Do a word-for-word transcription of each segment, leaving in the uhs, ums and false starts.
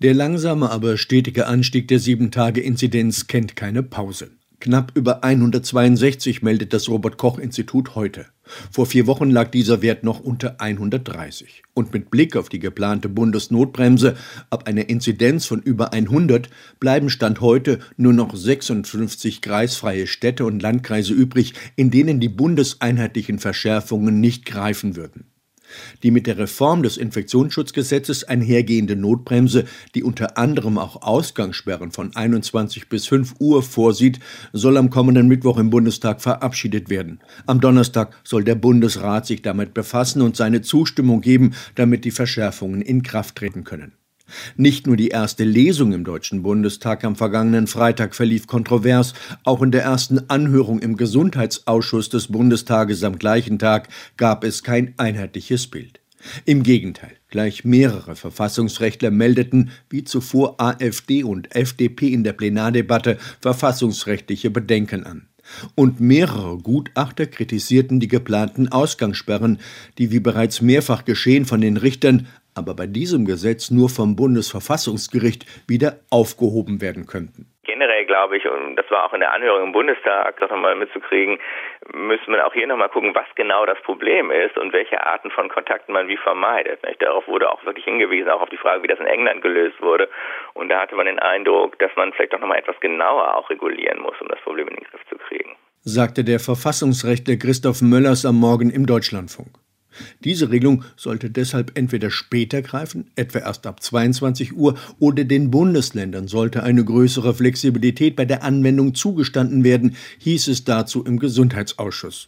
Der langsame, aber stetige Anstieg der sieben Tage Inzidenz kennt keine Pause. Knapp über hundertzweiundsechzig meldet das Robert-Koch-Institut heute. Vor vier Wochen lag dieser Wert noch unter hundertdreißig. Und mit Blick auf die geplante Bundesnotbremse ab einer Inzidenz von über hundert bleiben Stand heute nur noch sechsundfünfzig kreisfreie Städte und Landkreise übrig, in denen die bundeseinheitlichen Verschärfungen nicht greifen würden. Die mit der Reform des Infektionsschutzgesetzes einhergehende Notbremse, die unter anderem auch Ausgangssperren von einundzwanzig bis fünf Uhr vorsieht, soll am kommenden Mittwoch im Bundestag verabschiedet werden. Am Donnerstag soll der Bundesrat sich damit befassen und seine Zustimmung geben, damit die Verschärfungen in Kraft treten können. Nicht nur die erste Lesung im Deutschen Bundestag am vergangenen Freitag verlief kontrovers, auch in der ersten Anhörung im Gesundheitsausschuss des Bundestages am gleichen Tag gab es kein einheitliches Bild. Im Gegenteil, gleich mehrere Verfassungsrechtler meldeten, wie zuvor AfD und F D P in der Plenardebatte, verfassungsrechtliche Bedenken an. Und mehrere Gutachter kritisierten die geplanten Ausgangssperren, die wie bereits mehrfach geschehen von den Richtern, aber bei diesem Gesetz nur vom Bundesverfassungsgericht wieder aufgehoben werden könnten. Generell glaube ich, und das war auch in der Anhörung im Bundestag, das nochmal mitzukriegen, müssen wir auch hier nochmal gucken, was genau das Problem ist und welche Arten von Kontakten man wie vermeidet. Darauf wurde auch wirklich hingewiesen, auch auf die Frage, wie das in England gelöst wurde. Und da hatte man den Eindruck, dass man vielleicht doch nochmal etwas genauer auch regulieren muss, um das Problem in den Griff zu kriegen. Sagte der Verfassungsrechtler Christoph Möllers am Morgen im Deutschlandfunk. Diese Regelung sollte deshalb entweder später greifen, etwa erst ab zweiundzwanzig Uhr, oder den Bundesländern sollte eine größere Flexibilität bei der Anwendung zugestanden werden, hieß es dazu im Gesundheitsausschuss.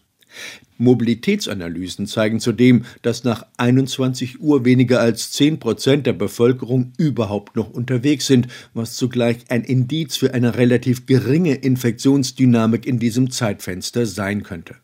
Mobilitätsanalysen zeigen zudem, dass nach einundzwanzig Uhr weniger als zehn Prozent der Bevölkerung überhaupt noch unterwegs sind, was zugleich ein Indiz für eine relativ geringe Infektionsdynamik in diesem Zeitfenster sein könnte.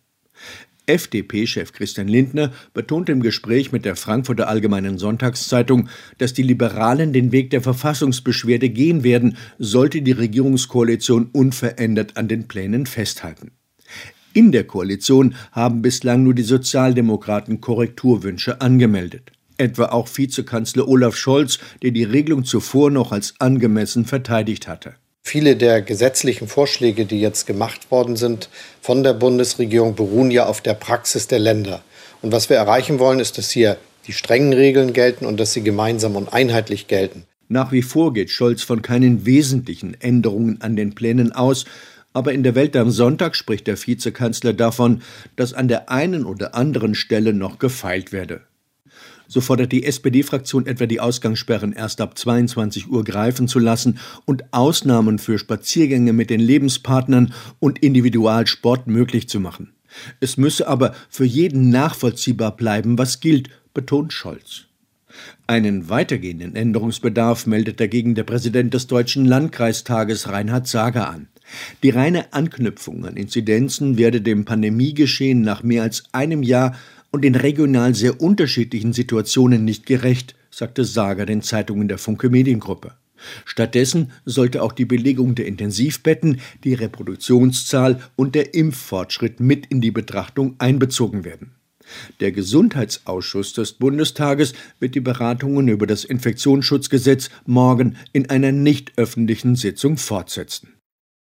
F D P-Chef Christian Lindner betonte im Gespräch mit der Frankfurter Allgemeinen Sonntagszeitung, dass die Liberalen den Weg der Verfassungsbeschwerde gehen werden, sollte die Regierungskoalition unverändert an den Plänen festhalten. In der Koalition haben bislang nur die Sozialdemokraten Korrekturwünsche angemeldet. Etwa auch Vizekanzler Olaf Scholz, der die Regelung zuvor noch als angemessen verteidigt hatte. Viele der gesetzlichen Vorschläge, die jetzt gemacht worden sind von der Bundesregierung, beruhen ja auf der Praxis der Länder. Und was wir erreichen wollen, ist, dass hier die strengen Regeln gelten und dass sie gemeinsam und einheitlich gelten. Nach wie vor geht Scholz von keinen wesentlichen Änderungen an den Plänen aus, aber in der Welt am Sonntag spricht der Vizekanzler davon, dass an der einen oder anderen Stelle noch gefeilt werde. So fordert die S P D-Fraktion etwa, die Ausgangssperren erst ab zweiundzwanzig Uhr greifen zu lassen und Ausnahmen für Spaziergänge mit den Lebenspartnern und Individualsport möglich zu machen. Es müsse aber für jeden nachvollziehbar bleiben, was gilt, betont Scholz. Einen weitergehenden Änderungsbedarf meldet dagegen der Präsident des Deutschen Landkreistages Reinhard Sager an. Die reine Anknüpfung an Inzidenzen werde dem Pandemiegeschehen nach mehr als einem Jahr und in regional sehr unterschiedlichen Situationen nicht gerecht, sagte Sager den Zeitungen der Funke Mediengruppe. Stattdessen sollte auch die Belegung der Intensivbetten, die Reproduktionszahl und der Impffortschritt mit in die Betrachtung einbezogen werden. Der Gesundheitsausschuss des Bundestages wird die Beratungen über das Infektionsschutzgesetz morgen in einer nicht öffentlichen Sitzung fortsetzen.